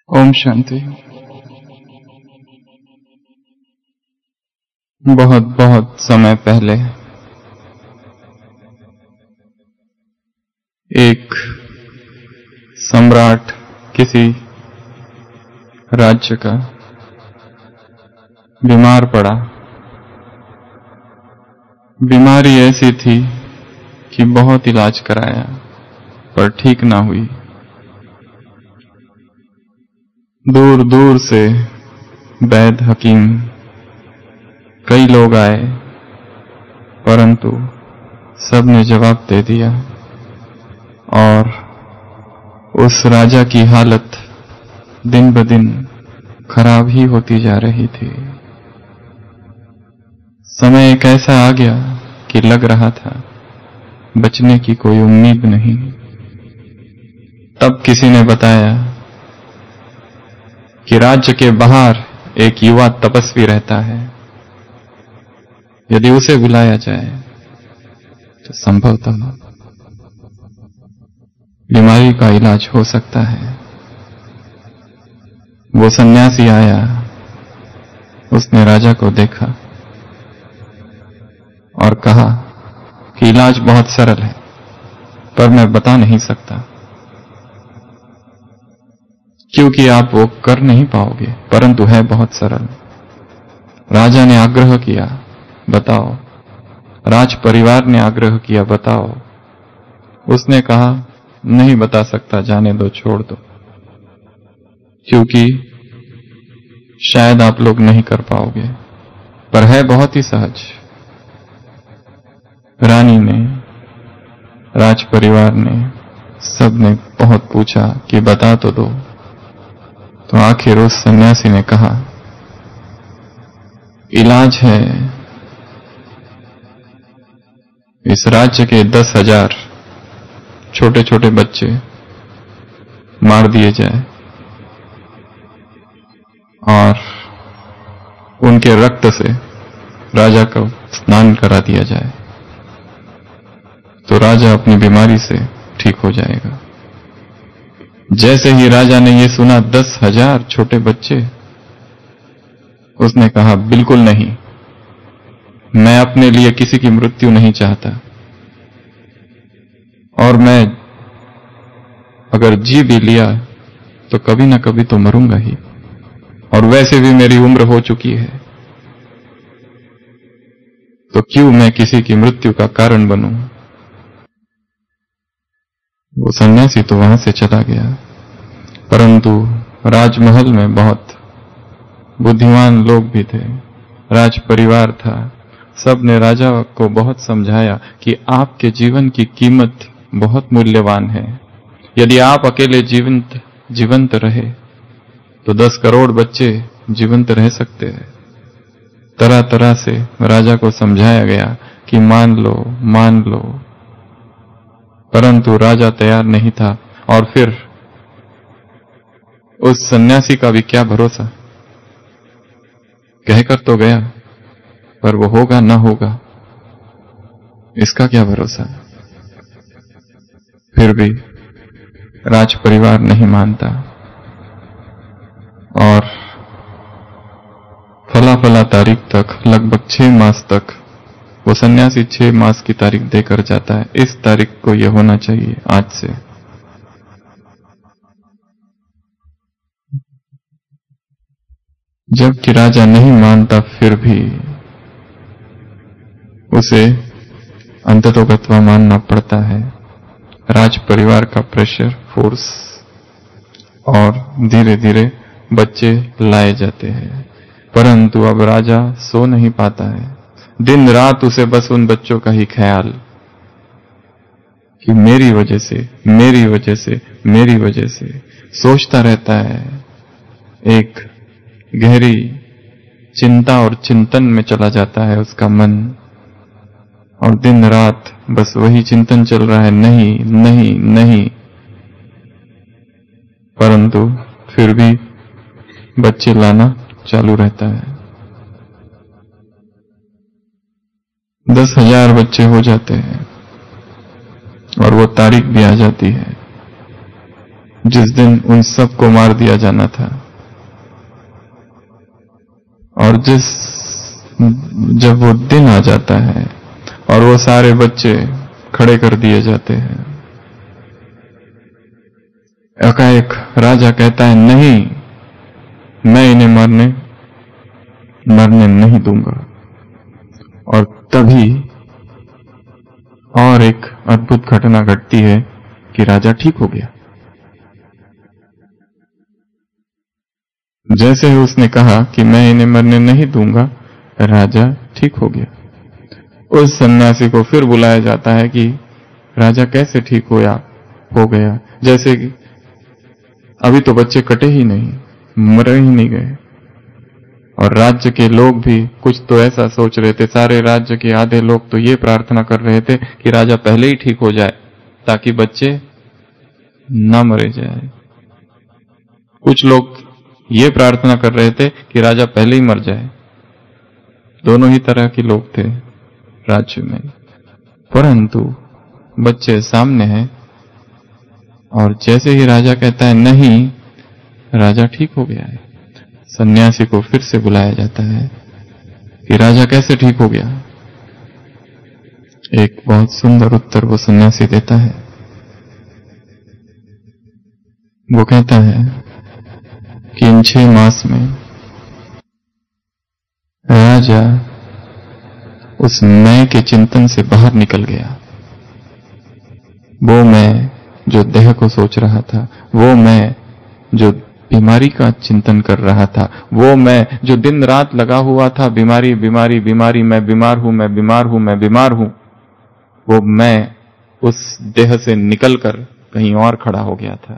ओम शांति। बहुत बहुत समय पहले एक सम्राट किसी राज्य का बीमार पड़ा। बीमारी ऐसी थी कि बहुत इलाज कराया पर ठीक ना हुई। दूर दूर से वैद्य हकीम कई लोग आए, परंतु सबने जवाब दे दिया और उस राजा की हालत दिन ब दिन खराब ही होती जा रही थी। समय एक ऐसा आ गया कि लग रहा था बचने की कोई उम्मीद नहीं। तब किसी ने बताया कि राज्य के बाहर एक युवा तपस्वी रहता है, यदि उसे बुलाया जाए तो संभवतः बीमारी का इलाज हो सकता है। वो सन्यासी आया, उसने राजा को देखा और कहा कि इलाज बहुत सरल है पर मैं बता नहीं सकता क्योंकि आप वो कर नहीं पाओगे, परंतु है बहुत सरल। राजा ने आग्रह किया, बताओ। राज परिवार ने आग्रह किया, बताओ। उसने कहा नहीं बता सकता, जाने दो, छोड़ दो, क्योंकि शायद आप लोग नहीं कर पाओगे, पर है बहुत ही सहज। रानी ने, राज परिवार ने, सबने बहुत पूछा कि बता तो दो। तो आखिर उस सन्यासी ने कहा इलाज है इस राज्य के 10,000 छोटे छोटे बच्चे मार दिए जाए और उनके रक्त से राजा को स्नान करा दिया जाए तो राजा अपनी बीमारी से ठीक हो जाएगा। जैसे ही राजा ने ये सुना 10,000 छोटे बच्चे, उसने कहा बिल्कुल नहीं, मैं अपने लिए किसी की मृत्यु नहीं चाहता और मैं अगर जी भी लिया तो कभी ना कभी तो मरूंगा ही, और वैसे भी मेरी उम्र हो चुकी है, तो क्यों मैं किसी की मृत्यु का कारण बनूं। वो सन्यासी तो वहां से चला गया, परंतु राजमहल में बहुत बुद्धिमान लोग भी थे, राज परिवार था। सबने राजा को बहुत समझाया कि आपके जीवन की कीमत बहुत मूल्यवान है। यदि आप अकेले जीवंत रहे तो 10 करोड़ बच्चे जीवंत रह सकते हैं। तरह तरह से राजा को समझाया गया कि मान लो मान लो, परंतु राजा तैयार नहीं था। और फिर उस सन्यासी का भी क्या भरोसा, कहकर तो गया पर वो होगा ना होगा इसका क्या भरोसा। फिर भी राज परिवार नहीं मानता और फला फला तारीख तक, लगभग 6 मास तक वो सन्यासी 6 मास की तारीख देकर जाता है, इस तारीख को ये होना चाहिए आज से। जबकि राजा नहीं मानता, फिर भी उसे अंततोगत्वा मानना पड़ता है। राज परिवार का प्रेशर, फोर्स, और धीरे धीरे बच्चे लाए जाते हैं। परंतु अब राजा सो नहीं पाता है, दिन रात उसे बस उन बच्चों का ही ख्याल कि मेरी वजह से, मेरी वजह से, मेरी वजह से सोचता रहता है। एक गहरी चिंता और चिंतन में चला जाता है उसका मन, और दिन रात बस वही चिंतन चल रहा है, नहीं नहीं नहीं। परंतु फिर भी बच्चे लाना चालू रहता है। 10,000 बच्चे हो जाते हैं और वो तारीख भी आ जाती है। जिस दिन उन सबको मार दिया जाना था। और जब वो दिन आ जाता है और वो सारे बच्चे खड़े कर दिए जाते हैं, एकाएक राजा कहता है नहीं, मैं इन्हें मरने नहीं दूंगा। और तभी और एक अद्भुत घटना घटती है कि राजा ठीक हो गया। जैसे ही उसने कहा कि मैं इन्हें मरने नहीं दूंगा, राजा ठीक हो गया। उस सन्यासी को फिर बुलाया जाता है कि राजा कैसे ठीक हो गया, जैसे कि अभी तो बच्चे कटे ही नहीं, मर ही नहीं गए। और राज्य के लोग भी कुछ तो ऐसा सोच रहे थे, सारे राज्य के आधे लोग तो ये प्रार्थना कर रहे थे कि राजा पहले ही ठीक हो जाए ताकि बच्चे न मरे जाए। कुछ लोग ये प्रार्थना कर रहे थे कि राजा पहले ही मर जाए। दोनों ही तरह के लोग थे राज्य में, परंतु बच्चे सामने हैं और जैसे ही राजा कहता है नहीं, राजा ठीक हो गया है, सन्यासी को फिर से बुलाया जाता है कि राजा कैसे ठीक हो गया। एक बहुत सुंदर उत्तर वो सन्यासी देता है। वो कहता है कि इन 6 मास में राजा उस मैं के चिंतन से बाहर निकल गया। वो मैं जो देह को सोच रहा था, वो मैं जो बीमारी का चिंतन कर रहा था, वो मैं जो दिन रात लगा हुआ था बीमारी बीमारी बीमारी, मैं बीमार हूं, मैं बीमार हूं, मैं बीमार हूं, वो मैं उस देह से निकलकर कहीं और खड़ा हो गया था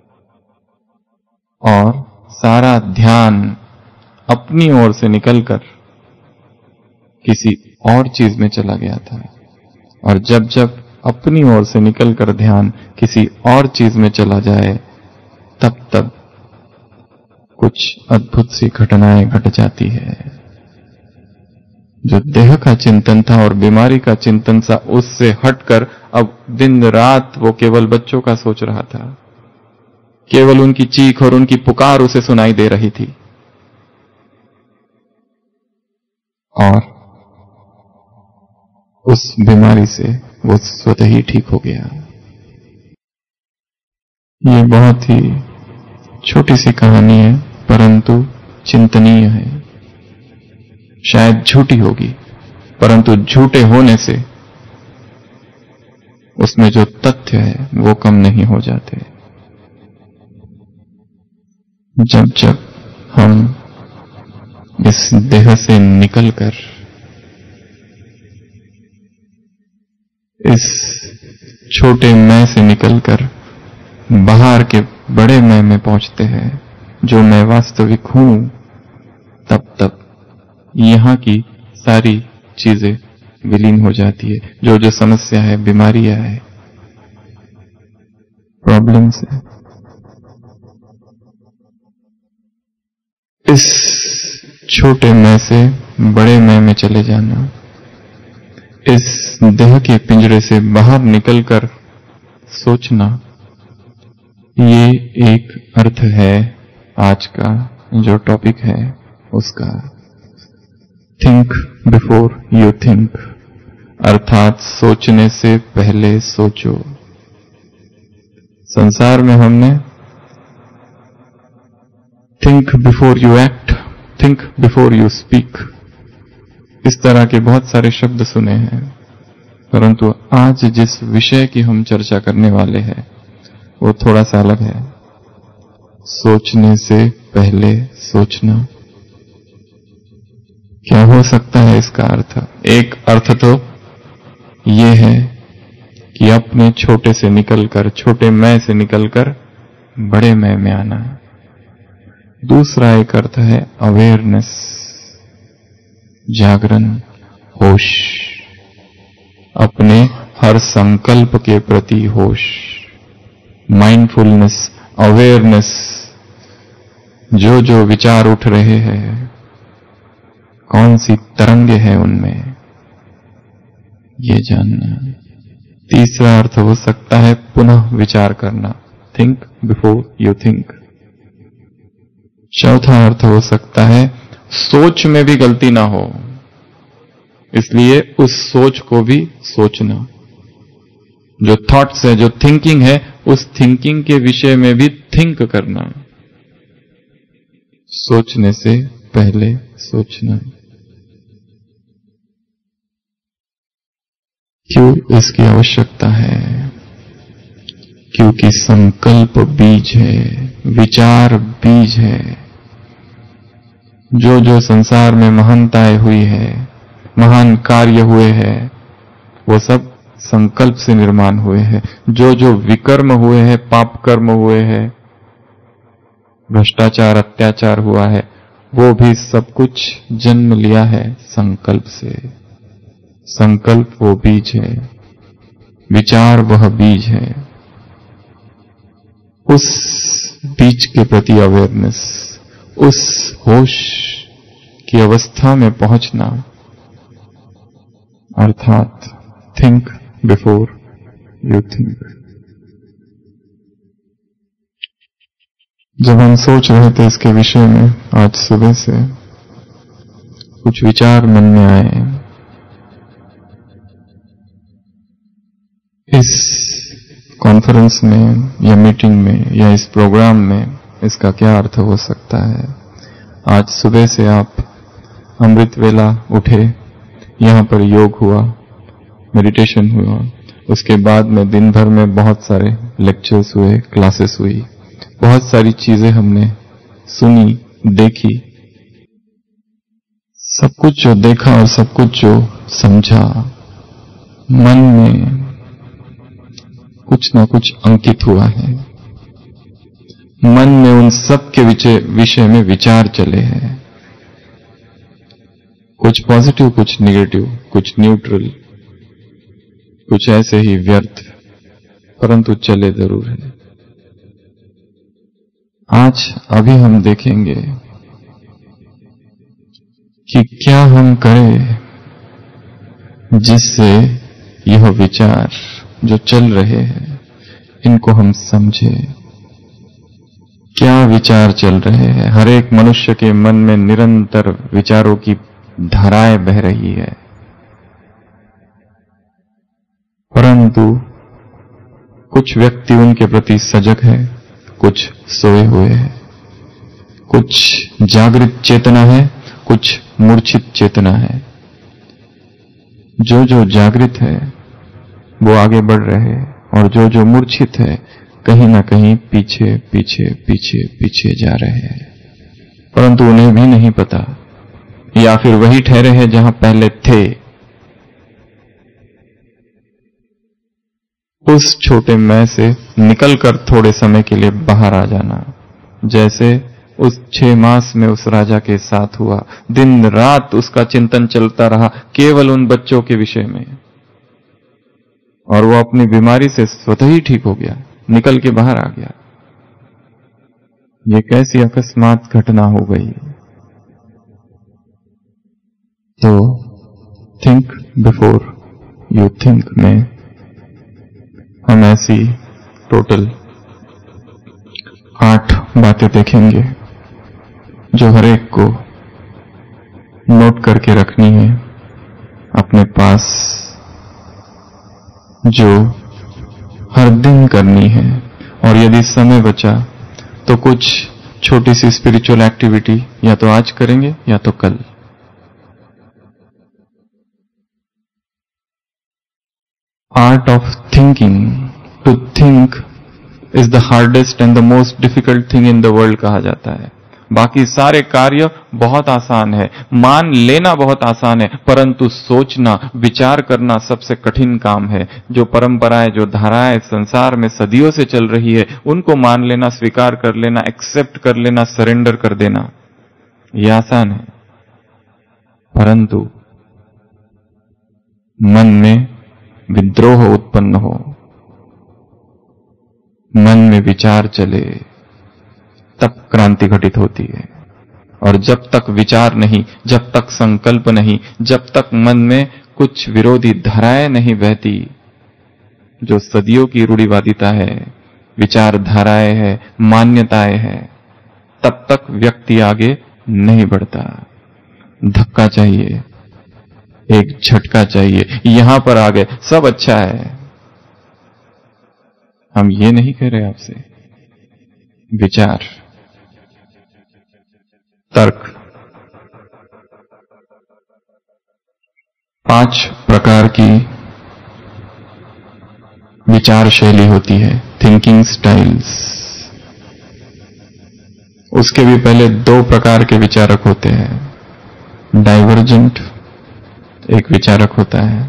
और सारा ध्यान अपनी ओर से निकलकर किसी और चीज में चला गया था। और जब जब अपनी ओर से निकलकर ध्यान किसी और चीज में चला जाए, तब तब कुछ अद्भुत सी घटनाएं घट जाती है। जो देह का चिंतन था और बीमारी का चिंतन था, उससे हटकर अब दिन रात वो केवल बच्चों का सोच रहा था। केवल उनकी चीख और उनकी पुकार उसे सुनाई दे रही थी और उस बीमारी से वो स्वतः ही ठीक हो गया। ये बहुत ही छोटी सी कहानी है, परंतु चिंतनीय है। शायद झूठी होगी, परंतु झूठे होने से उसमें जो तथ्य है वो कम नहीं हो जाते। जब जब हम इस देह से निकलकर इस छोटे मैं से निकलकर बाहर के बड़े मैं में पहुंचते हैं, जो मैं वास्तविक हूं, तब तब यहां की सारी चीजें विलीन हो जाती है। जो जो समस्या है, बीमारियां है, प्रॉब्लम्स है, इस छोटे मैं से बड़े मैं में चले जाना, इस देह के पिंजरे से बाहर निकलकर सोचना, ये एक अर्थ है आज का जो टॉपिक है उसका। थिंक बिफोर यू थिंक, अर्थात सोचने से पहले सोचो। संसार में हमने think before you act, think before you speak, इस तरह के बहुत सारे शब्द सुने हैं, परंतु आज जिस विषय की हम चर्चा करने वाले हैं वो थोड़ा सा अलग है। सोचने से पहले सोचना। क्या हो सकता है इसका अर्थ? एक अर्थ तो ये है कि अपने छोटे से निकलकर, छोटे मैं से निकलकर बड़े मैं में आना। दूसरा एक अर्थ है अवेयरनेस, जागरण, होश, अपने हर संकल्प के प्रति होश, माइंडफुलनेस, अवेयरनेस, जो जो विचार उठ रहे हैं, कौन सी तरंगे हैं उनमें, ये जानना। तीसरा अर्थ हो सकता है पुनः विचार करना, थिंक बिफोर यू थिंक। चौथा अर्थ हो सकता है सोच में भी गलती ना हो, इसलिए उस सोच को भी सोचना। जो थॉट्स है, जो थिंकिंग है, उस थिंकिंग के विषय में भी थिंक करना। सोचने से पहले सोचना। क्यों इसकी आवश्यकता है? क्योंकि संकल्प बीज है, विचार बीज है। जो जो संसार में महानताएं हुई है, महान कार्य हुए हैं, वो सब संकल्प से निर्माण हुए हैं। जो जो विकर्म हुए हैं, पाप कर्म हुए हैं, भ्रष्टाचार, अत्याचार हुआ है, वो भी सब कुछ जन्म लिया है संकल्प से। संकल्प वो बीज है, विचार वह बीज है। उस बीज के प्रति अवेयरनेस, उस होश की अवस्था में पहुंचना, अर्थात थिंक बिफोर यू थिंक। जब हम सोच रहे थे इसके विषय में, आज सुबह से कुछ विचार मन में आए। इस कॉन्फ्रेंस में या मीटिंग में या इस प्रोग्राम में इसका क्या अर्थ हो सकता है? आज सुबह से आप अमृत वेला उठे, यहां पर योग हुआ, मेडिटेशन हुआ, उसके बाद में दिन भर में बहुत सारे लेक्चर्स हुए, क्लासेस हुई, बहुत सारी चीजें हमने सुनी, देखी। सब कुछ जो देखा और सब कुछ जो समझा, मन में कुछ ना कुछ अंकित हुआ है। मन में उन सब के विषय में विचार चले हैं, कुछ पॉजिटिव, कुछ निगेटिव, कुछ न्यूट्रल, कुछ ऐसे ही व्यर्थ, परंतु चले जरूर है। आज अभी हम देखेंगे कि क्या हम करें जिससे यह विचार जो चल रहे हैं इनको हम समझें। क्या विचार चल रहे हैं? हर एक मनुष्य के मन में निरंतर विचारों की धाराएं बह रही है, परंतु कुछ व्यक्ति उनके प्रति सजग है, कुछ सोए हुए हैं, कुछ जागृत चेतना है, कुछ मूर्छित चेतना है। जो जो जागृत है वो आगे बढ़ रहे हैं, और जो जो मूर्छित है कहीं ना कहीं पीछे पीछे पीछे पीछे जा रहे हैं, परंतु उन्हें भी नहीं पता, या फिर वही ठहरे हैं जहां पहले थे। उस छोटे मैं से निकलकर थोड़े समय के लिए बाहर आ जाना, जैसे उस 6 मास में उस राजा के साथ हुआ। दिन रात उसका चिंतन चलता रहा केवल उन बच्चों के विषय में, और वो अपनी बीमारी से स्वतः ही ठीक हो गया, निकल के बाहर आ गया। ये कैसी अकस्मात घटना हो गई। तो थिंक बिफोर यू थिंक में हम ऐसी टोटल 8 बातें देखेंगे जो हर एक को नोट करके रखनी है अपने पास, जो हर दिन करनी है। और यदि समय बचा तो कुछ छोटी सी स्पिरिचुअल एक्टिविटी या तो आज करेंगे या तो कल। Art of thinking, to think is the hardest and the most difficult thing in the world कहा जाता है। बाकी सारे कार्य बहुत आसान है, मान लेना बहुत आसान है, परंतु सोचना, विचार करना सबसे कठिन काम है। जो परंपराएं, जो धाराएं संसार में सदियों से चल रही है, उनको मान लेना, स्वीकार कर लेना, एक्सेप्ट कर लेना, सरेंडर कर देना, यह आसान है। परंतु मन में विद्रोह उत्पन्न हो, मन में विचार चले, तब क्रांति घटित होती है। और जब तक विचार नहीं, जब तक संकल्प नहीं, जब तक मन में कुछ विरोधी धाराएं नहीं बहती, जो सदियों की रूढ़िवादिता है, विचारधाराएं हैं, मान्यताएं हैं, तब तक व्यक्ति आगे नहीं बढ़ता। धक्का चाहिए, एक झटका चाहिए, यहां पर आ गए, सब अच्छा है। हम ये नहीं कह रहे आपसे। विचार, तर्क, 5 प्रकार की विचार शैली होती है, थिंकिंग स्टाइल्स। उसके भी पहले 2 प्रकार के विचारक होते हैं। डाइवर्जेंट एक विचारक होता है,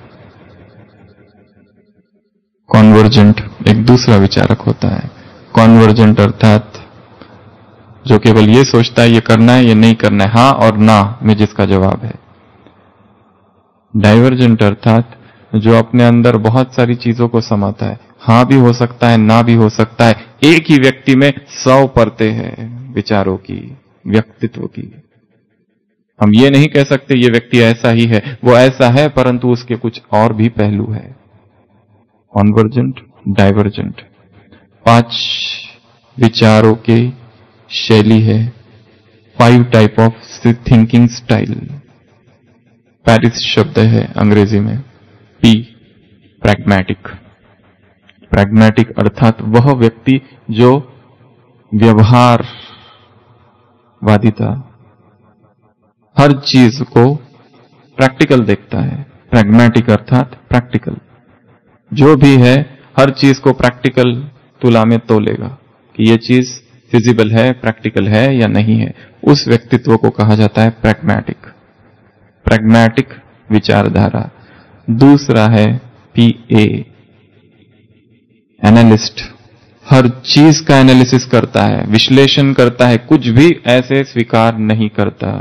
कॉन्वर्जेंट एक दूसरा विचारक होता है। कॉन्वर्जेंट अर्थात जो केवल ये सोचता है ये करना है, ये नहीं करना है, हां और ना में जिसका जवाब है। डाइवर्जेंट अर्थात जो अपने अंदर बहुत सारी चीजों को समाता है, हां भी हो सकता है, ना भी हो सकता है। एक ही व्यक्ति में 100 परतें हैं विचारों की, व्यक्तित्व की। हम ये नहीं कह सकते ये व्यक्ति ऐसा ही है, वो ऐसा है परंतु उसके कुछ और भी पहलू है। कॉन्वर्जेंट, डाइवर्जेंट 5 विचारों की शैली है। 5 टाइप ऑफ थिंकिंग स्टाइल। पैरिस शब्द है अंग्रेजी में, P, प्रैग्मेटिक। प्रैग्मेटिक अर्थात वह व्यक्ति जो व्यवहार वादिता, हर चीज को प्रैक्टिकल देखता है। प्रैग्मेटिक अर्थात प्रैक्टिकल, जो भी है हर चीज को प्रैक्टिकल तुला में तोलेगा कि ये चीज फिजिबल है, प्रैक्टिकल है या नहीं है। उस व्यक्तित्व को कहा जाता है प्रैग्मेटिक। प्रैग्मेटिक विचारधारा। दूसरा है PA, एनालिस्ट। हर चीज का एनालिसिस करता है, विश्लेषण करता है, कुछ भी ऐसे स्वीकार नहीं करता।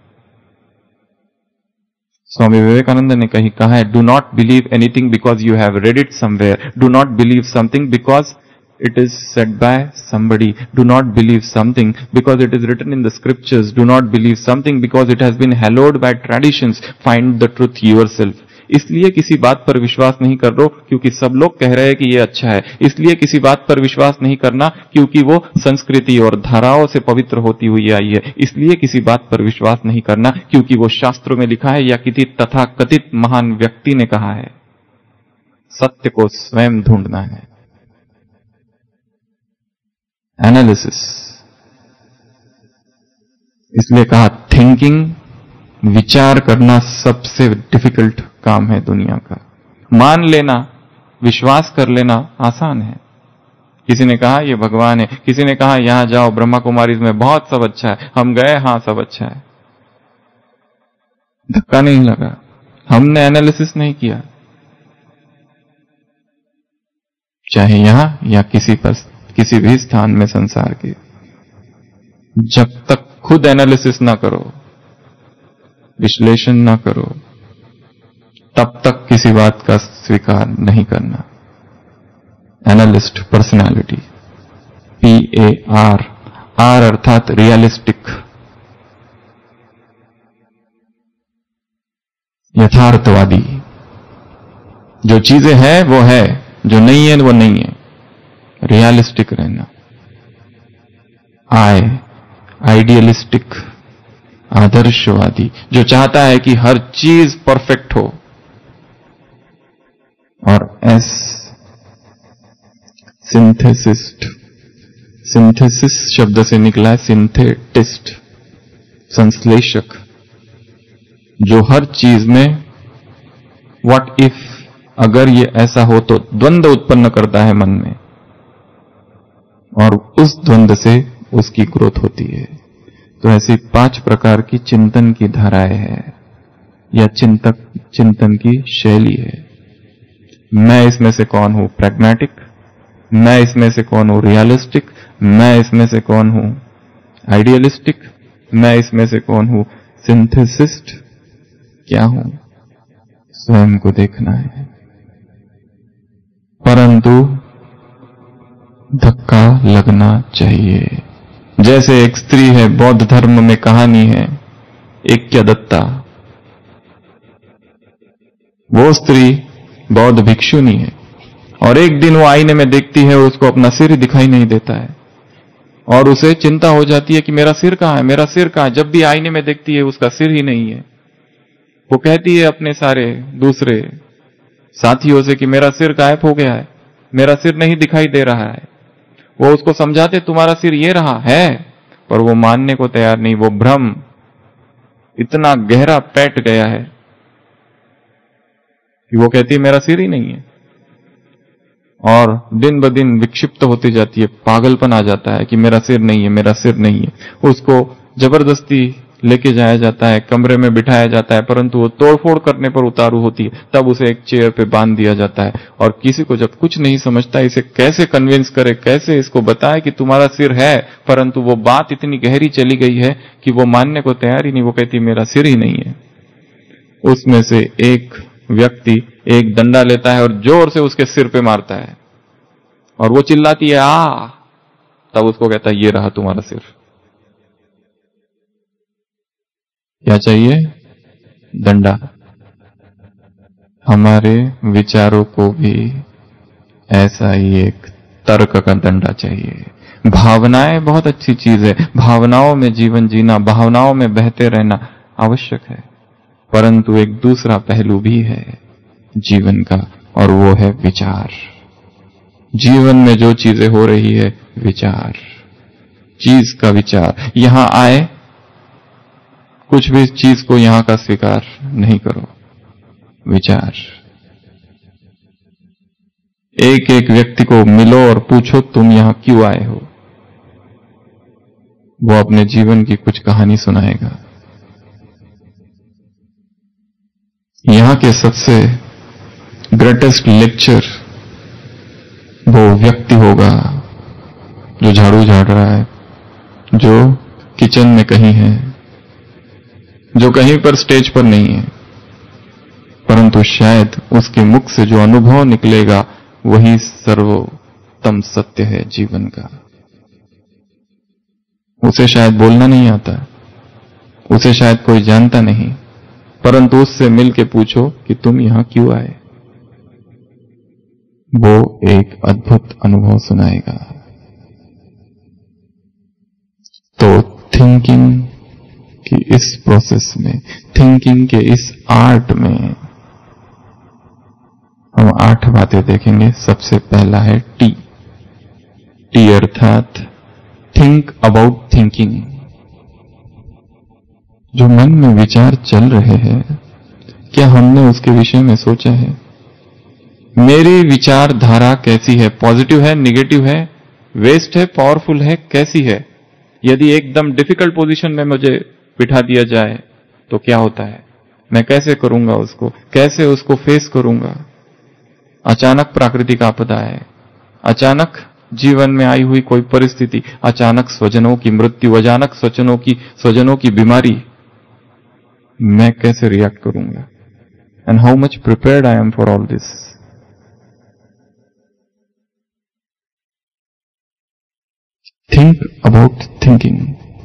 स्वामी विवेकानंद ने कहीं कहा है, do not believe anything because you have read it somewhere, do not believe something because it is said by somebody, do not believe something because it is written in the scriptures, do not believe something because it has been hallowed by traditions, find the truth yourself. इसलिए किसी बात पर विश्वास नहीं कर लो क्योंकि सब लोग कह रहे हैं कि ये अच्छा है। इसलिए किसी बात पर विश्वास नहीं करना क्योंकि वो संस्कृति और धाराओं से पवित्र होती हुई आई है। इसलिए किसी बात पर विश्वास नहीं करना क्योंकि वो शास्त्रों में लिखा है या किसी तथाकथित महान व्यक्ति ने कहा है। सत्य को स्वयं ढूंढना है। एनालिसिस, इसलिए कहा थिंकिंग, विचार करना सबसे डिफिकल्ट काम है दुनिया का। मान लेना, विश्वास कर लेना आसान है। किसी ने कहा ये भगवान है, किसी ने कहा यहां जाओ ब्रह्मा कुमारी में बहुत सब अच्छा है, हम गए, हां सब अच्छा है, धक्का नहीं लगा, हमने एनालिसिस नहीं किया। चाहे यहां या किसी भी स्थान में संसार के, जब तक खुद एनालिसिस ना करो, विश्लेषण ना करो, तब तक किसी बात का स्वीकार नहीं करना। एनालिस्ट पर्सनालिटी, PAR, R अर्थात रियलिस्टिक, यथार्थवादी। जो चीजें हैं वो है, जो नहीं है वो नहीं है, रियलिस्टिक रहना। आइडियलिस्टिक, आदर्शवादी, जो चाहता है कि हर चीज परफेक्ट हो। और S, सिंथेसिस्ट। सिंथेसिस शब्द से निकला है सिंथेटिस्ट, संश्लेषक, जो हर चीज में व्हाट इफ, अगर ये ऐसा हो तो, द्वंद्व उत्पन्न करता है मन में और उस द्वंद्व से उसकी ग्रोथ होती है। तो ऐसी 5 प्रकार की चिंतन की धाराएं हैं या चिंतन की शैली है। मैं इसमें से कौन हूं? प्रैग्मेटिक। मैं इसमें से कौन हूं? रियलिस्टिक। मैं इसमें से कौन हूं? आइडियलिस्टिक। मैं इसमें से कौन हूं? सिंथेसिस्ट। क्या हूं? स्वयं को देखना है, परंतु धक्का लगना चाहिए। जैसे एक स्त्री है, बौद्ध धर्म में कहानी है, ऐक्यदत्ता। वो स्त्री बौद्ध भिक्षुनी है और एक दिन वो आईने में देखती देखती है उसको अपना सिर ही दिखाई नहीं देता है, और उसे चिंता हो जाती है कि मेरा सिर कहाँ है, मेरा सिर कहाँ है। जब भी आईने में देखती है उसका सिर ही नहीं है। वो कहती है अपने सारे दूसरे साथियों से कि मेरा सिर गायब हो गया है, मेरा सिर नहीं दिखाई दे रहा है। वो उसको समझाते तुम्हारा सिर ये रहा है, पर वो मानने को तैयार नहीं। वो भ्रम इतना गहरा पैठ गया है कि वो कहती है मेरा सिर ही नहीं है, और दिन ब दिन विक्षिप्त होती जाती है। पागलपन आ जाता है कि मेरा सिर नहीं है, मेरा सिर नहीं है। उसको जबरदस्ती लेके जाया जाता है, कमरे में बिठाया जाता है, परंतु वो तोड़फोड़ करने पर उतारू होती है। तब उसे एक चेयर पे बांध दिया जाता है, और किसी को जब कुछ नहीं समझता इसे कैसे कन्विंस करे, कैसे इसको बताए कि तुम्हारा सिर है, परंतु वो बात इतनी गहरी चली गई है कि वो मानने को तैयार ही नहीं। वो कहती मेरा सिर ही नहीं है। उसमें से एक व्यक्ति एक डंडा लेता है और जोर से उसके सिर पे मारता है, और वो चिल्लाती है आ। तब उसको कहता है ये रहा तुम्हारा सिर। क्या चाहिए? डंडा। हमारे विचारों को भी ऐसा ही एक तर्क का डंडा चाहिए। भावनाएं बहुत अच्छी चीज है, भावनाओं में जीवन जीना, भावनाओं में बहते रहना आवश्यक है, परंतु एक दूसरा पहलू भी है जीवन का, और वो है विचार। जीवन में जो चीजें हो रही है, विचार, चीज का विचार। यहां आए, कुछ भी चीज को यहां का स्वीकार नहीं करो, विचार। एक एक व्यक्ति को मिलो और पूछो तुम यहां क्यों आए हो, वो अपने जीवन की कुछ कहानी सुनाएगा। यहां के सबसे ग्रेटेस्ट लेक्चर वो व्यक्ति होगा जो झाड़ू झाड़ रहा है, जो किचन में कहीं है, जो कहीं पर स्टेज पर नहीं है, परंतु शायद उसके मुख से जो अनुभव निकलेगा वही सर्वोत्तम सत्य है जीवन का। उसे शायद बोलना नहीं आता, उसे शायद कोई जानता नहीं, परंतु उससे मिलके पूछो कि तुम यहां क्यों आए, वो एक अद्भुत अनुभव सुनाएगा। तो थिंकिंग की इस प्रोसेस में, थिंकिंग के इस आर्ट में हम 8 बातें देखेंगे। सबसे पहला है टी। टी अर्थात थिंक अबाउट थिंकिंग। जो मन में विचार चल रहे हैं, क्या हमने उसके विषय में सोचा है? मेरी विचारधारा कैसी है? पॉजिटिव है, निगेटिव है, वेस्ट है, पावरफुल है, कैसी है? यदि एकदम डिफिकल्ट पोजीशन में मुझे बिठा दिया जाए तो क्या होता है? मैं कैसे करूंगा उसको, कैसे उसको फेस करूंगा? अचानक प्राकृतिक आपदा है, अचानक जीवन में आई हुई कोई परिस्थिति, अचानक स्वजनों की मृत्यु, अचानक स्वजनों की बीमारी, मैं कैसे रिएक्ट करूंगा? And how much prepared I am for all this? Think about thinking.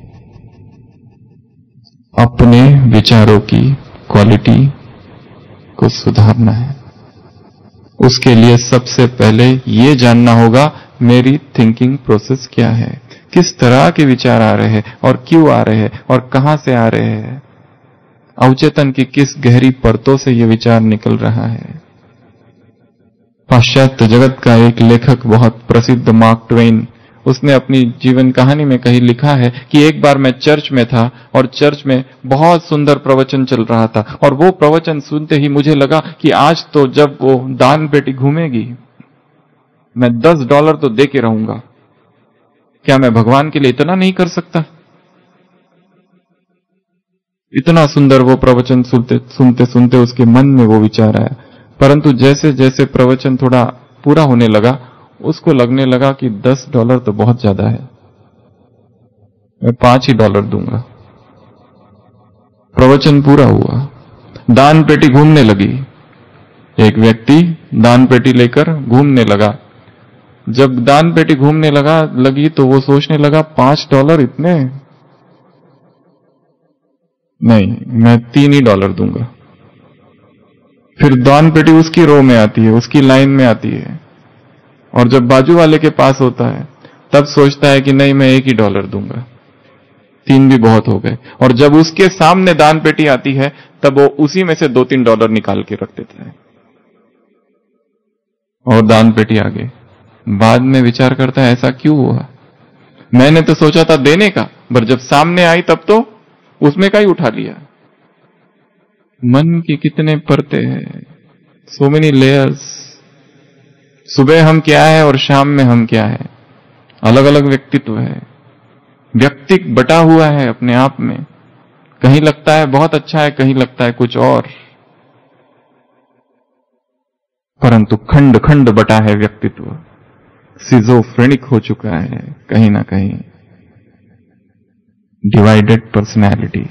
अपने विचारों की क्वालिटी को सुधारना है। उसके लिए सबसे पहले ये जानना होगा मेरी थिंकिंग प्रोसेस क्या है, किस तरह के विचार आ रहे हैं और क्यों आ रहे हैं और कहां से आ रहे हैं, अवचेतन की किस गहरी परतों से ये विचार निकल रहा है। पाश्चात्य जगत का एक लेखक बहुत प्रसिद्ध मार्क ट्वेन, उसने अपनी जीवन कहानी में कहीं लिखा है कि एक बार मैं चर्च में था और चर्च में बहुत सुंदर प्रवचन चल रहा था, और वो प्रवचन सुनते ही मुझे लगा कि आज तो जब वो दान पेटी घूमेगी मैं $10 तो दे के रहूंगा। क्या मैं भगवान के लिए इतना नहीं कर सकता? इतना सुंदर वो प्रवचन सुनते सुनते उसके मन में वो विचार आया, परंतु जैसे जैसे प्रवचन थोड़ा पूरा होने लगा उसको लगने लगा कि $10 तो बहुत ज्यादा है, मैं $5 ही दूंगा। प्रवचन पूरा हुआ, दान पेटी घूमने लगी, एक व्यक्ति दान पेटी लेकर घूमने लगा। जब दान पेटी घूमने लगी तो वो सोचने लगा $5 इतने नहीं, मैं $3 दूंगा। फिर दान पेटी उसकी रो में आती है, उसकी लाइन में आती है, और जब बाजू वाले के पास होता है तब सोचता है कि नहीं, मैं $1 ही दूंगा, 3 भी बहुत हो गए। और जब उसके सामने दान पेटी आती है तब वो उसी में से $2-3 निकाल के रख देता है और दान पेटी आगे। बाद में विचार करता है ऐसा क्यों हुआ, मैंने तो सोचा था देने का, पर जब सामने आई तब तो उसमें का ही उठा लिया। मन की कितने परते हैं, सो मेनी लेयर्स। सुबह हम क्या है और शाम में हम क्या है, अलग अलग व्यक्तित्व है, व्यक्तिक बटा हुआ है अपने आप में। कहीं लगता है बहुत अच्छा है, कहीं लगता है कुछ और, परंतु खंड खंड बटा है व्यक्तित्व, सिजोफ्रेनिक हो चुका है कहीं ना कहीं, डिवाइडेड पर्सनैलिटी।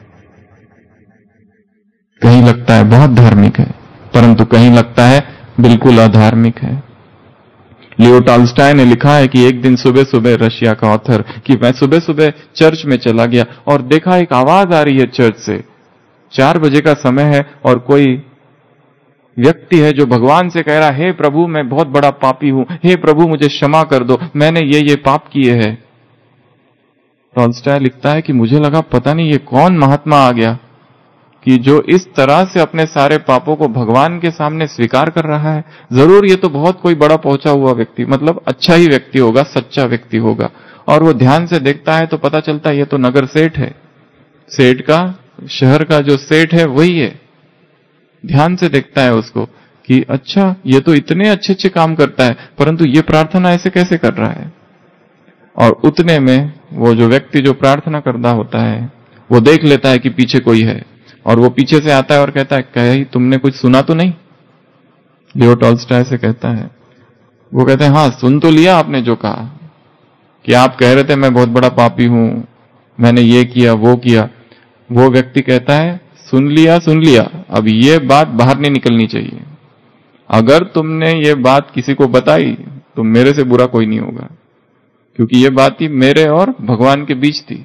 कहीं लगता है बहुत धार्मिक है, परंतु कहीं लगता है बिल्कुल अधार्मिक है। लियो टॉल्स्टॉय ने लिखा है कि एक दिन सुबह सुबह, रशिया का ऑथर, कि मैं सुबह सुबह चर्च में चला गया और देखा एक आवाज आ रही है चर्च से, 4 बजे का समय है और कोई व्यक्ति है जो भगवान से कह रहा है, हे प्रभु मैं बहुत बड़ा पापी हूं, हे प्रभु मुझे क्षमा कर दो, मैंने ये पाप किए हैं। टॉल्स्टॉय लिखता है कि मुझे लगा पता नहीं ये कौन महात्मा आ गया कि जो इस तरह से अपने सारे पापों को भगवान के सामने स्वीकार कर रहा है। जरूर ये तो बहुत कोई बड़ा पहुंचा हुआ व्यक्ति, मतलब अच्छा ही व्यक्ति होगा, सच्चा व्यक्ति होगा। और वो ध्यान से देखता है तो पता चलता है ये तो नगर सेठ है, सेठ का, शहर का जो सेठ है वही है। ध्यान से देखता है उसको कि अच्छा ये तो इतने अच्छे अच्छे काम करता है, परंतु ये प्रार्थना ऐसे कैसे कर रहा है। और उतने में वो जो व्यक्ति जो प्रार्थना करता होता है वो देख लेता है कि पीछे कोई है, और वो पीछे से आता है और कहता है, कहीं तुमने कुछ सुना तो नहीं। लियो टॉल्स्टॉय से कहता है, वो कहते हैं, हाँ सुन तो लिया आपने जो कहा कि आप कह रहे थे मैं बहुत बड़ा पापी हूं, मैंने ये किया वो किया। वो व्यक्ति कहता है, सुन लिया, अब ये बात बाहर नहीं निकलनी चाहिए। अगर तुमने ये बात किसी को बताई तो मेरे से बुरा कोई नहीं होगा, क्योंकि ये बात थी मेरे और भगवान के बीच थी।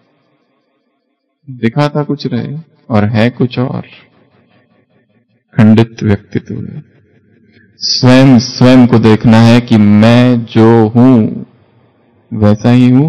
दिखा था कुछ रहे और है कुछ और। खंडित व्यक्तित्व है। स्वयं को देखना है कि मैं जो हूं वैसा ही हूं।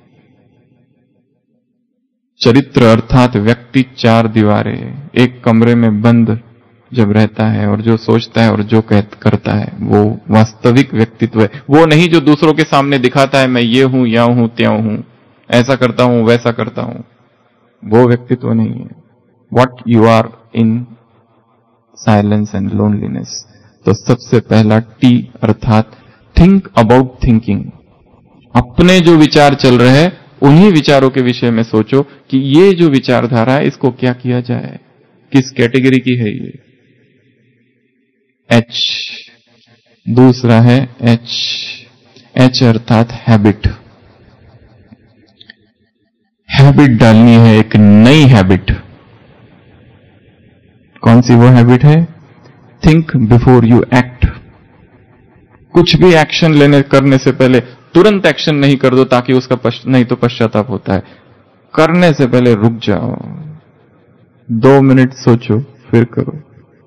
चरित्र अर्थात व्यक्ति 4 दीवारें, एक कमरे में बंद जब रहता है और जो सोचता है और जो करता है वो वास्तविक व्यक्तित्व है। वो नहीं जो दूसरों के सामने दिखाता है, मैं ये हूं, या हूं, त्यों हूं, ऐसा करता हूं, वैसा करता हूं, वो व्यक्तित्व नहीं है। What you are in silence and loneliness। तो सबसे पहला T अर्थात think about thinking। अपने जो विचार चल रहे हैं उन्हीं विचारों के विषय में सोचो कि ये जो विचारधारा है इसको क्या किया जाए, किस कैटेगरी की है ये। H दूसरा है H अर्थात हैबिट। हैबिट डालनी है, एक नई हैबिट। कौन सी वो हैबिट है? Think before you act. कुछ भी एक्शन करने से पहले तुरंत एक्शन नहीं कर दो, ताकि उसका नहीं तो पश्चाताप होता है। करने से पहले रुक जाओ, 2 मिनट सोचो फिर करो।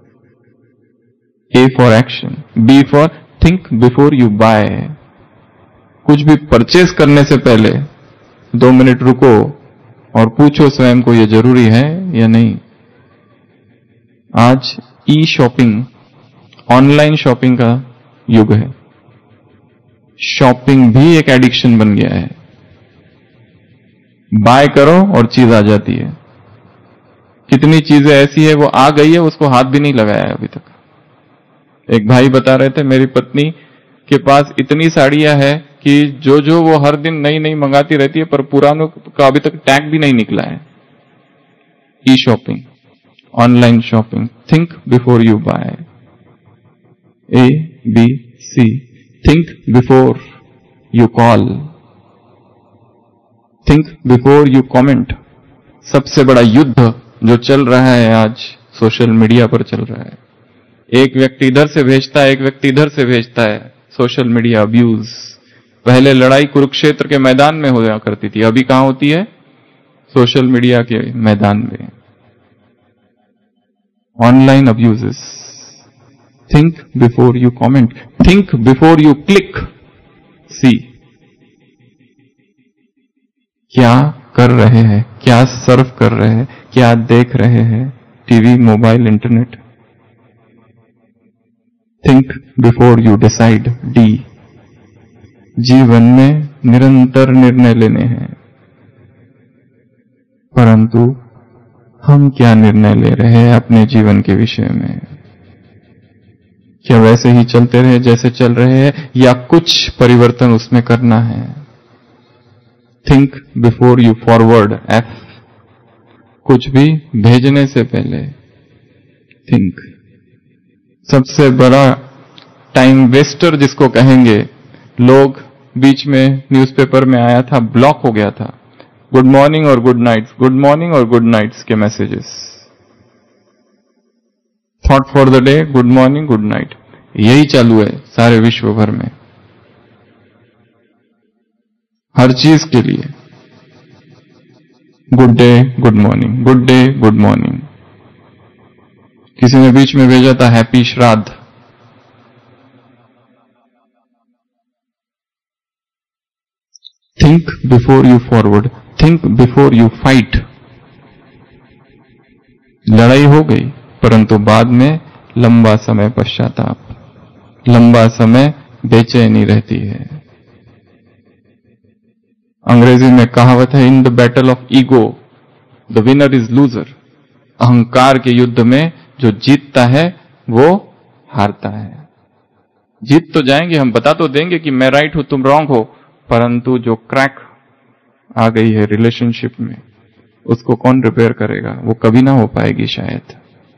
A for action, B for think before you buy. कुछ भी परचेज करने से पहले 2 मिनट रुको और पूछो स्वयं को, ये जरूरी है या नहीं। आज ई शॉपिंग, ऑनलाइन शॉपिंग का युग है। शॉपिंग भी एक एडिक्शन बन गया है। बाय करो और चीज आ जाती है। कितनी चीजें ऐसी है वो आ गई है, उसको हाथ भी नहीं लगाया है अभी तक। एक भाई बता रहे थे, मेरी पत्नी के पास इतनी साड़ियां हैं कि जो वो हर दिन नई नई मंगाती रहती है, पर पुरानों का अभी तक टैग भी नहीं निकला है। E shopping, online shopping, think before you buy. A, B, C, think before you call, think before you comment। सबसे बड़ा युद्ध जो चल रहा है आज सोशल मीडिया पर चल रहा है। एक व्यक्ति इधर से भेजता है, एक व्यक्ति इधर से भेजता है। Social media abuse. पहले लड़ाई कुरुक्षेत्र के मैदान में हो करती थी, अभी कहां होती है? सोशल मीडिया के मैदान में। Online abuses. Think before you comment. Think before you click. See. क्या कर रहे हैं, क्या सर्व कर रहे हैं, क्या देख रहे हैं, TV, mobile, internet. Think before you decide. D. जीवन में निरंतर निर्णय लेने हैं, परंतु हम क्या निर्णय ले रहे हैं अपने जीवन के विषय में? क्या वैसे ही चलते रहे जैसे चल रहे हैं, या कुछ परिवर्तन उसमें करना है? Think before you forward. F. कुछ भी भेजने से पहले थिंक. सबसे बड़ा टाइम वेस्टर जिसको कहेंगे, लोग बीच में न्यूज़पेपर में आया था, ब्लॉक हो गया था, गुड मॉर्निंग और गुड नाइट्स, गुड मॉर्निंग और गुड नाइट्स के messages. Thought for the day, good morning, good night. यही चालू है सारे विश्व भर में, हर चीज के लिए. Good day, good morning, good day, good morning. किसी ने बीच में भेजा था happy Shraddh. Think before you forward. Think before you fight. लड़ाई हो गई, परंतु बाद में लंबा समय पश्चाताप, लंबा समय बेचैनी रहती है. अंग्रेजी में कहावत है, in the battle of ego the winner is loser. अहंकार के युद्ध में जो जीतता है वो हारता है. जीत तो जाएंगे, हम बता तो देंगे कि मैं राइट हूं, तुम रॉन्ग हो, परंतु जो क्रैक आ गई है रिलेशनशिप में, उसको कौन रिपेयर करेगा? वो कभी ना हो पाएगी शायद.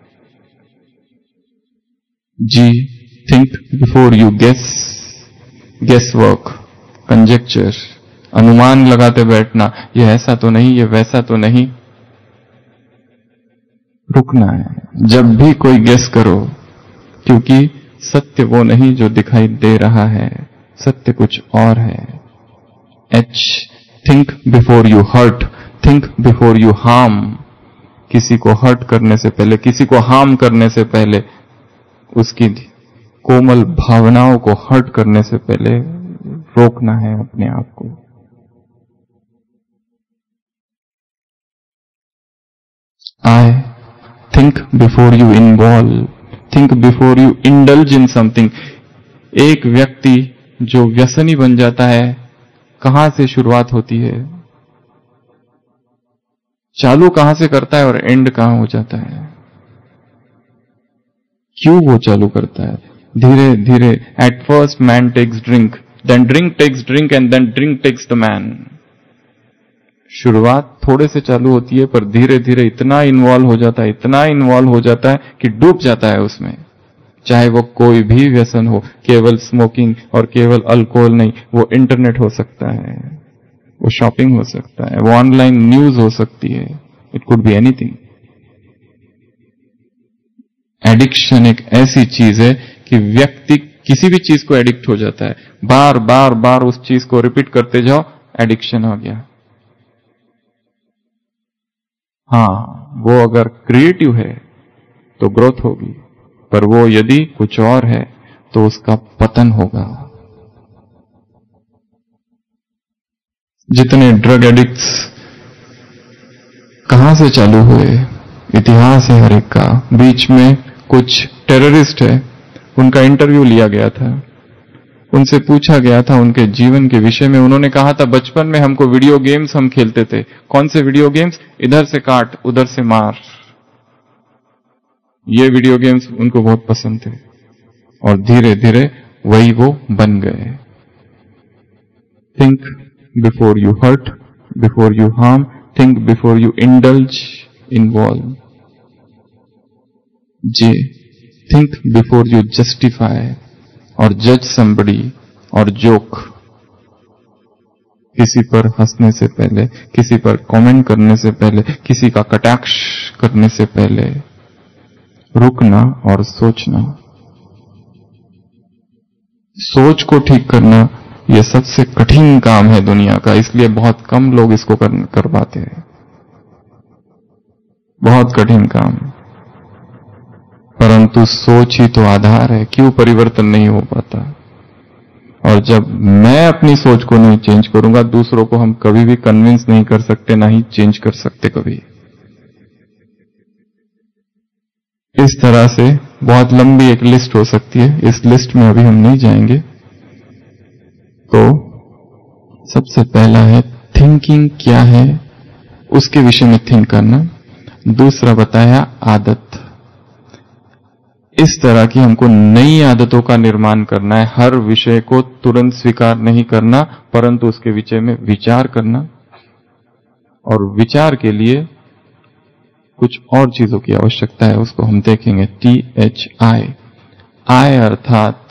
G. Think before you guess. Guesswork, conjecture, अनुमान लगाते बैठना, ये ऐसा तो नहीं, ये वैसा तो नहीं. रुकना है जब भी कोई गेस करो, क्योंकि सत्य वो नहीं जो दिखाई दे रहा है, सत्य कुछ और है. H. Think before you hurt. Think before you harm. किसी को हर्ट करने से पहले, किसी को हार्म करने से पहले, उसकी कोमल भावनाओं को हर्ट करने से पहले रोकना है अपने आप को. I. Think before you involve. Think before you indulge in something. एक व्यक्ति जो व्यसनी बन जाता है, कहां से शुरुआत होती है, चालू कहां से करता है और एंड कहां हो जाता है? क्यों वो चालू करता है? धीरे धीरे. At first man takes drink, then drink takes drink, and then drink takes the man. शुरुआत थोड़े से चालू होती है, पर धीरे धीरे इतना इन्वॉल्व हो जाता है, इतना इन्वॉल्व हो जाता है कि डूब जाता है उसमें. चाहे वो कोई भी व्यसन हो, केवल स्मोकिंग और केवल अल्कोहल नहीं, वो इंटरनेट हो सकता है, वो शॉपिंग हो सकता है, वो ऑनलाइन न्यूज हो सकती है. It could be anything. Addiction एक ऐसी चीज है कि व्यक्ति किसी भी चीज को एडिक्ट हो जाता है. बार बार बार उस चीज को रिपीट करते जाओ, एडिक्शन हो गया. हाँ, वो अगर क्रिएटिव है तो ग्रोथ होगी, पर वो यदि कुछ और है तो उसका पतन होगा. जितने ड्रग एडिक्ट्स कहां से चालू हुए, इतिहास है हर एक का. बीच में कुछ टेररिस्ट है, उनका इंटरव्यू लिया गया था, उनसे पूछा गया था उनके जीवन के विषय में. उन्होंने कहा था, बचपन में हमको वीडियो गेम्स हम खेलते थे. कौन से वीडियो गेम्स? इधर से काट, उधर से मार. ये वीडियो गेम्स उनको बहुत पसंद थे, और धीरे धीरे वही वो बन गए. Think before you hurt, before you harm. Think before you indulge, involve. J. Think before you justify और जज समबडी और जोक. किसी पर हंसने से पहले, किसी पर कमेंट करने से पहले, किसी का कटाक्ष करने से पहले रुकना और सोचना. सोच को ठीक करना यह सबसे कठिन काम है दुनिया का, इसलिए बहुत कम लोग इसको कर पाते हैं. बहुत कठिन काम, परंतु सोच ही तो आधार है, क्यों परिवर्तन नहीं हो पाता? और जब मैं अपनी सोच को नहीं चेंज करूंगा, दूसरों को हम कभी भी कन्विंस नहीं कर सकते, ना ही चेंज कर सकते कभी। इस तरह से बहुत लंबी एक लिस्ट हो सकती है, इस लिस्ट में अभी हम नहीं जाएंगे। तो सबसे पहला है थिंकिंग क्या है, उसके विषय में थिंक करना। दूसरा बताया आदत, इस तरह की हमको नई आदतों का निर्माण करना है। हर विषय को तुरंत स्वीकार नहीं करना, परंतु उसके विषय में विचार करना। और विचार के लिए कुछ और चीजों की आवश्यकता है, उसको हम देखेंगे। THI, आई अर्थात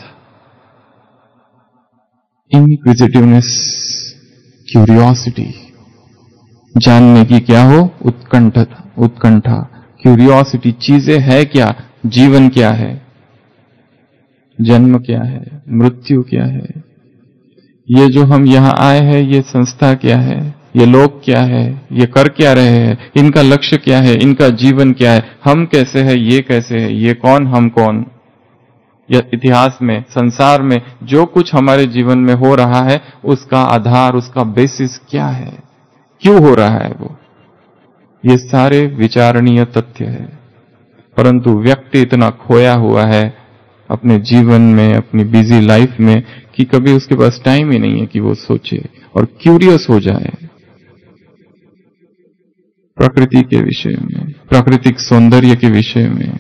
इनक्विजिटिवनेस, क्यूरियोसिटी, जानने की क्या हो, उत्कंठा, क्यूरियोसिटी। चीजें है क्या, जीवन क्या है, जन्म क्या है, मृत्यु क्या है, ये जो हम यहां आए हैं ये संस्था क्या है, ये लोग क्या है, ये कर क्या रहे हैं, इनका लक्ष्य क्या है, इनका जीवन क्या है, हम कैसे हैं, ये कैसे है, ये कौन, हम कौन। या इतिहास में, संसार में जो कुछ हमारे जीवन में हो रहा है, उसका आधार, उसका बेसिस क्या है, क्यों हो रहा है वो, ये सारे विचारणीय तथ्य है। परंतु व्यक्ति इतना खोया हुआ है अपने जीवन में, अपनी बिजी लाइफ में, कि कभी उसके पास टाइम ही नहीं है कि वो सोचे और क्यूरियस हो जाए प्रकृति के विषय में, प्राकृतिक सौंदर्य के विषय में।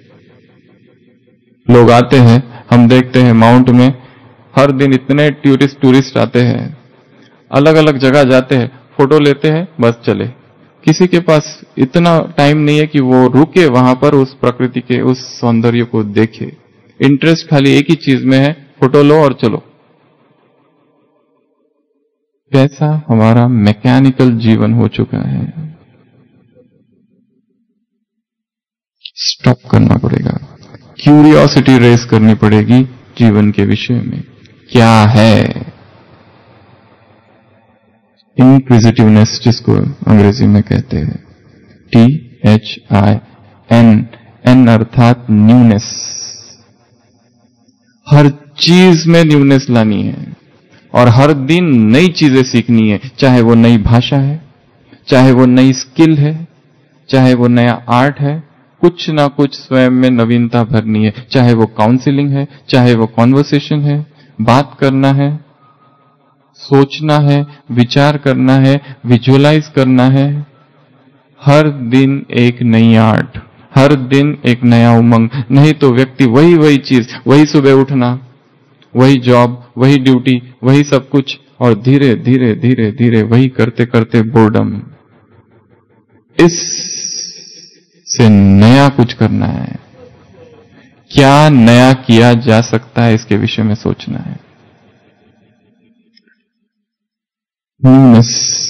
लोग आते हैं, हम देखते हैं माउंट में हर दिन इतने टूरिस्ट आते हैं, अलग अलग जगह जाते हैं, फोटो लेते हैं, बस चले। किसी के पास इतना टाइम नहीं है कि वो रुके वहां पर, उस प्रकृति के उस सौंदर्य को देखे। इंटरेस्ट खाली एक ही चीज में है, फोटो लो और चलो। कैसा हमारा मैकेनिकल जीवन हो चुका है, स्टॉप करना पड़ेगा। क्यूरियोसिटी रेस करनी पड़ेगी जीवन के विषय में, क्या है इनक्विजिटिवनेस, जिसको अंग्रेजी में कहते हैं। THI, N अर्थात न्यूनेस, हर चीज में न्यूनेस लानी है और हर दिन नई चीजें सीखनी है, चाहे वो नई भाषा है, चाहे वो नई स्किल है, चाहे वो नया आर्ट है, कुछ ना कुछ स्वयं में नवीनता भरनी है। चाहे वो काउंसलिंग है, चाहे वो कॉन्वर्सेशन है, बात करना है, सोचना है, विचार करना है, विजुअलाइज करना है। हर दिन एक नई आर्ट, हर दिन एक नया उमंग। नहीं तो व्यक्ति वही चीज, वही सुबह उठना, वही जॉब, वही ड्यूटी, वही सब कुछ, और धीरे धीरे धीरे धीरे वही करते करते बोर्डम। इस से नया कुछ करना है, क्या नया किया जा सकता है, इसके विषय में सोचना है। न्यूनेस।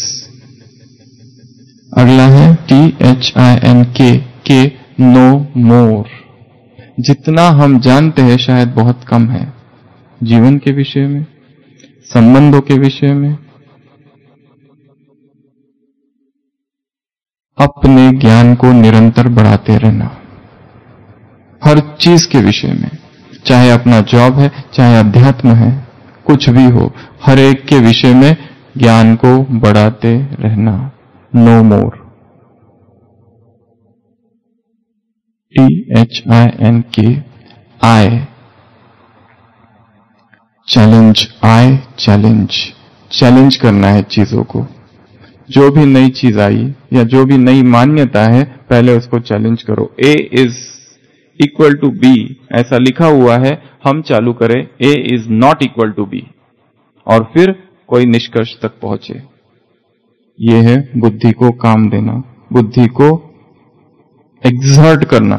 अगला है THINK, के नो मोर। जितना हम जानते हैं शायद बहुत कम है, जीवन के विषय में, संबंधों के विषय में, अपने ज्ञान को निरंतर बढ़ाते रहना, हर चीज के विषय में, चाहे अपना जॉब है, चाहे अध्यात्म है, कुछ भी हो, हर एक के विषय में ज्ञान को बढ़ाते रहना। No more. THINK, I, challenge, I challenge करना है चीजों को। जो भी नई चीज आई या जो भी नई मान्यता है, पहले उसको चैलेंज करो। A is equal to B ऐसा लिखा हुआ है, हम चालू करें A is not equal to B, और फिर कोई निष्कर्ष तक पहुंचे। ये है बुद्धि को काम देना, बुद्धि को एक्सर्ट करना।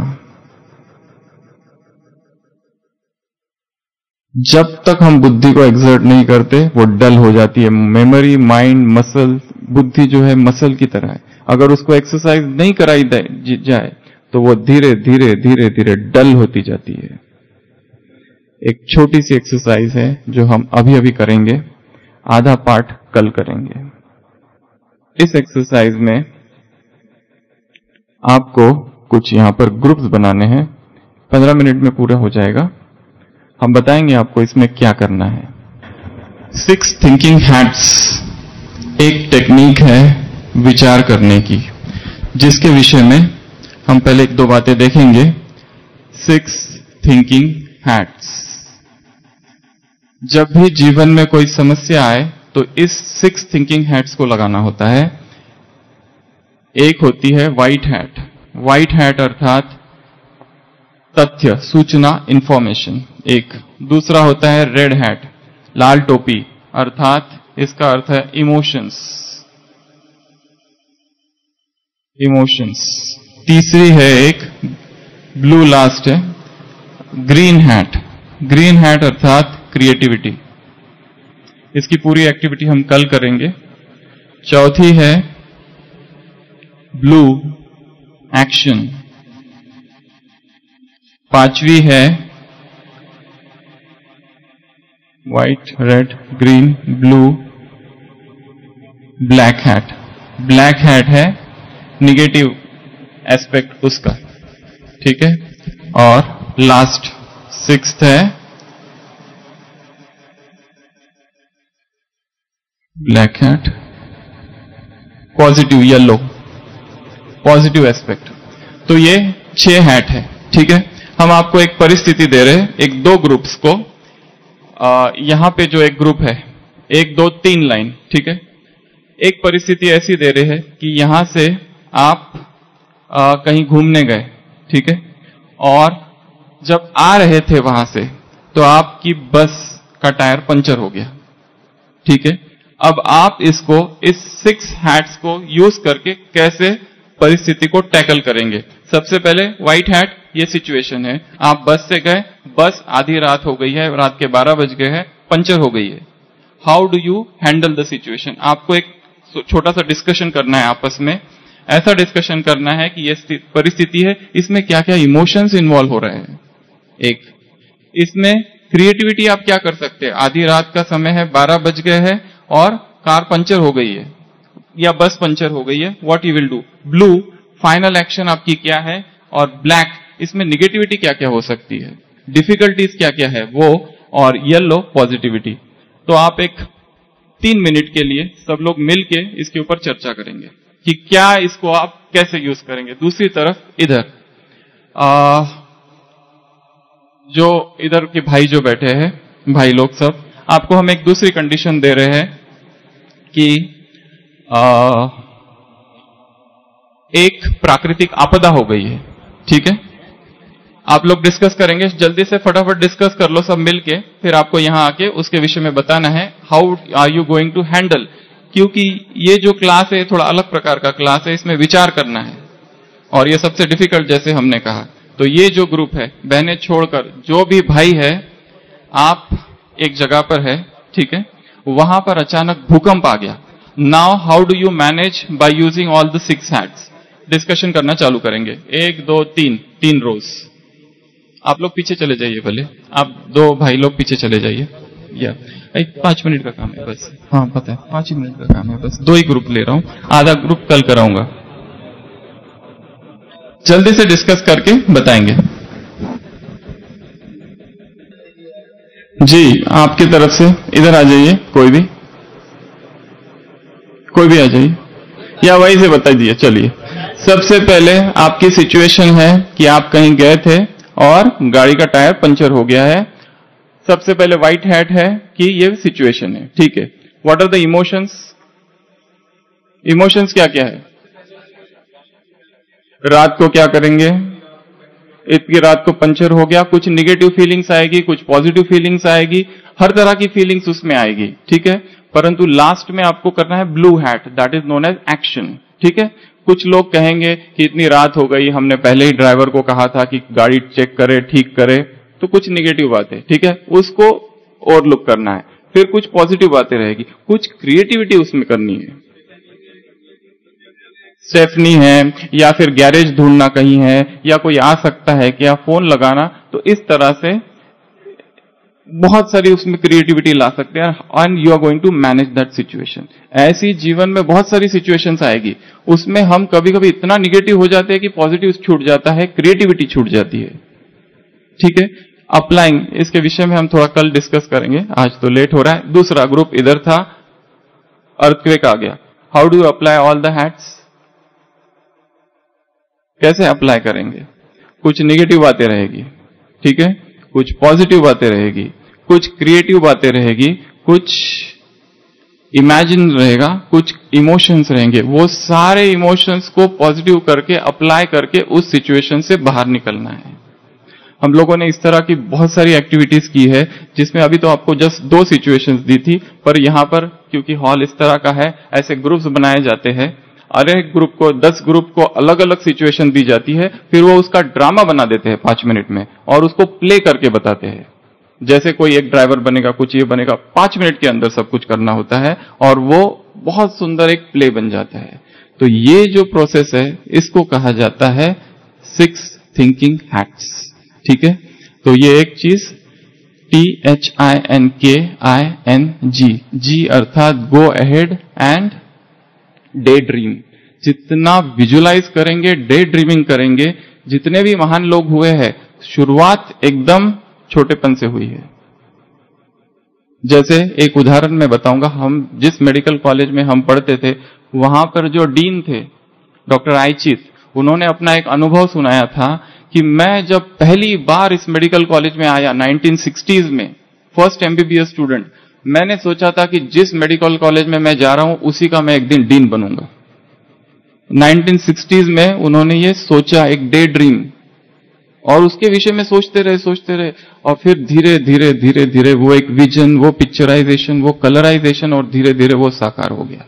जब तक हम बुद्धि को एक्सर्ट नहीं करते, वो डल हो जाती है। मेमोरी, माइंड, मसल, बुद्धि जो है मसल की तरह है। अगर उसको एक्सरसाइज नहीं कराई जाए तो वो धीरे धीरे धीरे धीरे डल होती जाती है। एक छोटी सी एक्सरसाइज है जो हम अभी अभी करेंगे, आधा पार्ट कल करेंगे। इस एक्सरसाइज में आपको कुछ यहां पर ग्रुप्स बनाने हैं। 15 मिनट में पूरा हो जाएगा। हम बताएंगे आपको इसमें क्या करना है। 6 थिंकिंग हैट्स एक टेक्निक है विचार करने की, जिसके विषय में हम पहले 1-2 बातें देखेंगे। 6 थिंकिंग हैट्स। जब भी जीवन में कोई समस्या आए तो इस 6 थिंकिंग हैट्स को लगाना होता है। एक होती है व्हाइट हैट। व्हाइट हैट अर्थात तथ्य, सूचना, इंफॉर्मेशन। एक दूसरा होता है रेड हैट, लाल टोपी, अर्थात इसका अर्थ है इमोशंस। इमोशंस। तीसरी है एक ब्लू, लास्ट है ग्रीन हैट। ग्रीन हैट अर्थात क्रिएटिविटी। इसकी पूरी एक्टिविटी हम कल करेंगे। चौथी है ब्लू, एक्शन। पांचवी है white, red, green, blue, black hat. Black hat है निगेटिव एस्पेक्ट उसका, ठीक है। और लास्ट 6th है black hat, positive, yellow, positive aspect. तो ये 6 हैट है, ठीक है। हम आपको एक परिस्थिति दे रहे हैं, एक 2 ग्रुप्स को। यहां पे जो एक ग्रुप है, 1, 2, 3 लाइन, ठीक है। एक परिस्थिति ऐसी दे रहे हैं कि यहां से आप कहीं घूमने गए, ठीक है, और जब आ रहे थे वहां से तो आपकी बस का टायर पंचर हो गया, ठीक है। अब आप इसको, इस 6 हैट्स को यूज करके कैसे परिस्थिति को टैकल करेंगे। सबसे पहले व्हाइट हैट, ये सिचुएशन है। आप बस से गए, बस आधी रात हो गई है, रात के 12 बज गए हैं, पंचर हो गई है। How do you handle the situation. आपको एक छोटा सा डिस्कशन करना है आपस में। ऐसा डिस्कशन करना है कि ये परिस्थिति है, इसमें क्या क्या इमोशंस इन्वॉल्व हो रहे हैं। एक इसमें क्रिएटिविटी आप क्या कर सकते हैं। आधी रात का समय है, 12 बज गए हैं और कार पंचर हो गई है या बस पंचर हो गई है। What you will do. Blue, final action आपकी क्या है। और ब्लैक, इसमें निगेटिविटी क्या क्या हो सकती है, डिफिकल्टीज क्या क्या है वो। और येलो, पॉजिटिविटी। तो आप एक 3 मिनट के लिए सब लोग मिलके इसके ऊपर चर्चा करेंगे कि क्या इसको आप कैसे यूज करेंगे। दूसरी तरफ इधर जो इधर के भाई जो बैठे हैं, भाई लोग सब, आपको हम एक दूसरी कंडीशन दे रहे हैं कि एक प्राकृतिक आपदा हो गई है, ठीक है। आप लोग डिस्कस करेंगे, जल्दी से फटाफट डिस्कस कर लो सब मिलके, फिर आपको यहां आके उसके विषय में बताना है how are you going to handle. क्योंकि ये जो क्लास है थोड़ा अलग प्रकार का क्लास है, इसमें विचार करना है और ये सबसे डिफिकल्ट, जैसे हमने कहा। तो ये जो ग्रुप है, बहनें छोड़कर जो भी भाई है, आप एक जगह पर है, ठीक है, वहां पर अचानक भूकंप आ गया। Now how do you manage by using all the 6 hats. Discussion करना चालू करेंगे। 1, 2, 3 रोज। आप लोग पीछे चले जाइए, भले आप 2 भाई लोग पीछे चले जाइए। या 5 मिनट का काम है बस। हाँ पता है, 5 ही मिनट का काम है बस। 2 ही ग्रुप ले रहा हूं, आधा ग्रुप कल कराऊंगा। जल्दी से डिस्कस करके बताएंगे। जी, आपकी तरफ से इधर आ जाइए, कोई भी आ जाइए, या वही से बता दीजिए। चलिए, सबसे पहले आपकी सिचुएशन है कि आप कहीं गए थे और गाड़ी का टायर पंचर हो गया है। सबसे पहले व्हाइट हैट है कि ये सिचुएशन है, ठीक है। What are the emotions. Emotions क्या क्या है। रात को क्या करेंगे, इतनी रात को पंचर हो गया, कुछ निगेटिव फीलिंग्स आएगी, कुछ पॉजिटिव फीलिंग्स आएगी, हर तरह की फीलिंग्स उसमें आएगी, ठीक है। परंतु लास्ट में आपको करना है blue hat, that is known as action, ठीक है। कुछ लोग कहेंगे कि इतनी रात हो गई, हमने पहले ही ड्राइवर को कहा था कि गाड़ी चेक करे, ठीक करे, तो कुछ निगेटिव बातें, ठीक है, उसको ओवरलुक करना है। फिर कुछ पॉजिटिव बातें रहेगी, कुछ क्रिएटिविटी उसमें करनी है। स्टेफनी है, या फिर गैरेज ढूंढना कहीं है, या कोई आ सकता है क्या, फोन लगाना। तो इस तरह से बहुत सारी उसमें क्रिएटिविटी ला सकते हैं and you are going to manage that situation. ऐसी जीवन में बहुत सारी सिचुएशंस आएगी, उसमें हम कभी कभी इतना निगेटिव हो जाते हैं कि पॉजिटिव छूट जाता है, क्रिएटिविटी छूट जाती है। ठीक है, अप्लाइंग, इसके विषय में हम थोड़ा कल डिस्कस करेंगे, आज तो लेट हो रहा है। दूसरा ग्रुप इधर था, अर्थक्वेक आ गया। How do you apply all the hats? कैसे अप्लाई करेंगे? कुछ नेगेटिव बातें रहेगी, ठीक है, कुछ पॉजिटिव बातें रहेगी, कुछ क्रिएटिव बातें रहेगी, कुछ इमेजिन रहेगा, कुछ इमोशंस रहेंगे। वो सारे इमोशंस को पॉजिटिव करके अप्लाई करके उस सिचुएशन से बाहर निकलना है। हम लोगों ने इस तरह की बहुत सारी एक्टिविटीज की है, जिसमें अभी तो आपको जस्ट 2 सिचुएशंस दी थी, पर यहां पर क्योंकि हॉल इस तरह का है, ऐसे ग्रुप्स बनाए जाते हैं। हर एक ग्रुप को 10 ग्रुप को अलग अलग सिचुएशन दी जाती है, फिर वो उसका ड्रामा बना देते हैं 5 मिनट में और उसको प्ले करके बताते हैं। जैसे कोई एक ड्राइवर बनेगा, कुछ ये बनेगा, 5 मिनट के अंदर सब कुछ करना होता है और वो बहुत सुंदर एक प्ले बन जाता है। तो ये जो प्रोसेस है, इसको कहा जाता है 6 थिंकिंग हैट्स, ठीक है। तो ये एक चीज THINKING, जी अर्थात go ahead and daydream. जितना विजुलाइज करेंगे, डे ड्रीमिंग करेंगे, जितने भी महान लोग हुए हैं, शुरुआत एकदम छोटेपन से हुई है। जैसे एक उदाहरण मैं बताऊंगा, हम जिस मेडिकल कॉलेज में हम पढ़ते थे, वहां पर जो डीन थे डॉक्टर आइचित, उन्होंने अपना एक अनुभव सुनाया था कि मैं जब पहली बार इस मेडिकल कॉलेज में आया 1960s में, फर्स्ट MBBS स्टूडेंट, मैंने सोचा था कि जिस मेडिकल कॉलेज में मैं जा रहा हूं उसी का मैं एक दिन डीन बनूंगा। 1960s में उन्होंने ये सोचा, एक डे ड्रीम, और उसके विषय में सोचते रहे और फिर धीरे धीरे धीरे धीरे वो एक विजन, वो पिक्चराइजेशन, वो कलराइजेशन, और धीरे धीरे वो साकार हो गया।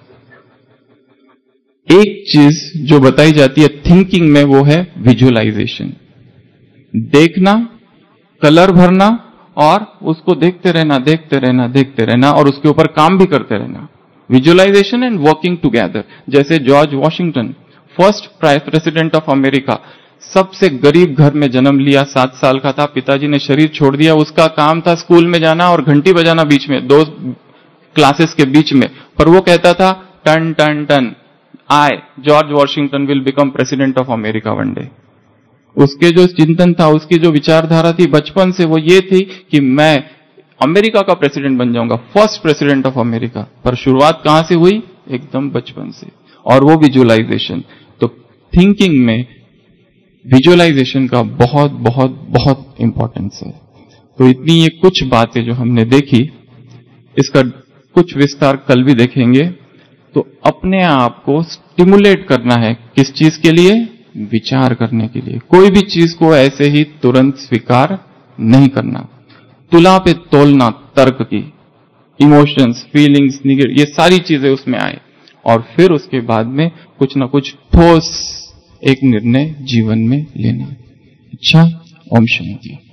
एक चीज जो बताई जाती है थिंकिंग में, वो है विजुअलाइजेशन। देखना, कलर भरना और उसको देखते रहना और उसके ऊपर काम भी करते रहना। Visualisation and working together. जैसे George Washington, first president of America, सबसे गरीब घर में जन्म लिया, 7 साल का था, पिताजी ने शरीर छोड़ दिया, उसका काम था स्कूल में जाना और घंटी बजाना बीच में, 2 क्लासेस के बीच में, पर वो कहता था टन टन टन, I George Washington will become president of America one day. उसके जो चिंतन था, उसकी जो विचारधारा थी बचपन से, वो ये थी कि मैं अमेरिका का प्रेसिडेंट बन जाऊंगा, फर्स्ट प्रेसिडेंट ऑफ अमेरिका। पर शुरुआत कहां से हुई? एकदम बचपन से। और वो विजुअलाइजेशन। तो थिंकिंग में विजुअलाइजेशन का बहुत बहुत बहुत इंपॉर्टेंस है। तो इतनी ये कुछ बातें जो हमने देखी, इसका कुछ विस्तार कल भी देखेंगे। तो अपने आप को स्टिमुलेट करना है, किस चीज के लिए? विचार करने के लिए। कोई भी चीज को ऐसे ही तुरंत स्वीकार नहीं करना, तुला पे तोलना तर्क की, इमोशंस, फीलिंग्स, ये सारी चीजें उसमें आए और फिर उसके बाद में कुछ ना कुछ ठोस एक निर्णय जीवन में लेना। अच्छा, ओम शांति।